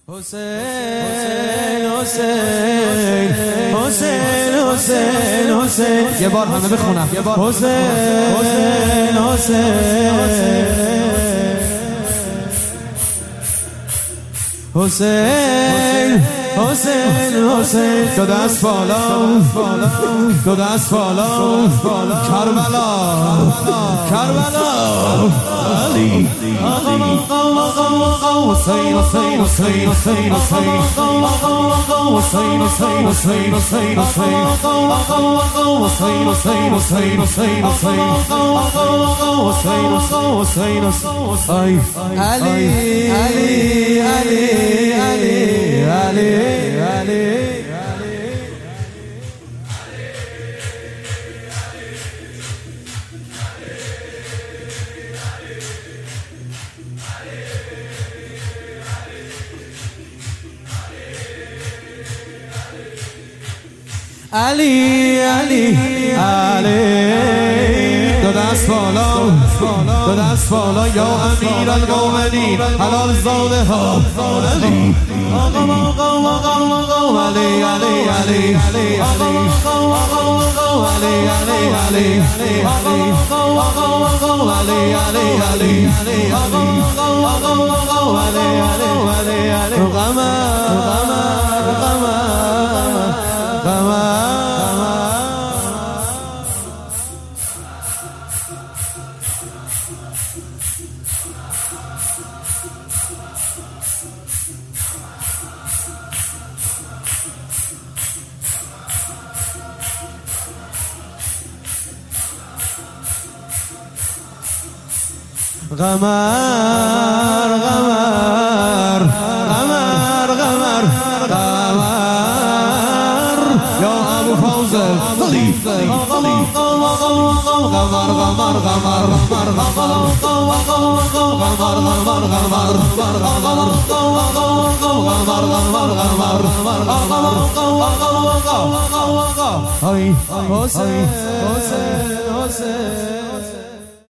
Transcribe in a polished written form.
حسین حسین حسین حسین حسین یه بار همه بخونم حسین حسین حسین حسین حسین حسین دو دست بالا دو دست بالا کربلا کربلا علی حسین حسین حسین حسین حسین حسین حسین حسین حسین حسین حسین حسین حسین حسین حسین حسین علی علی علی علی علی علی علی علی علی دو دست بالا دو دست بالا یا امیر المومنین حلال زاده ها علی علی علی علی علی غمر غمر غمر غمر غمر یا ابو فوزل غمر غمر غمر غمر غمر غمر حسین حسین حسین